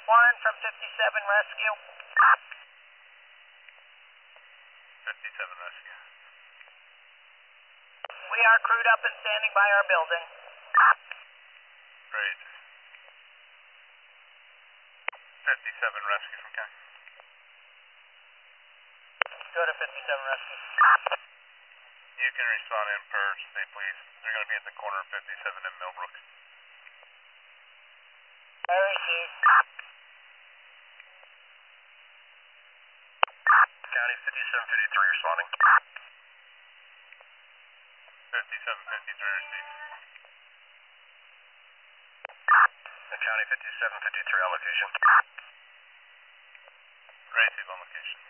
from 57 Rescue. 57 Rescue. We are crewed up and standing by our building. Great. 57 Rescue from County. Go to 57 Rescue. You can respond in per state, please. They're going to be at the corner of 57 and Millbrook. I received. County 5753 responding. 5753 received. County 5753 on location. Received on location.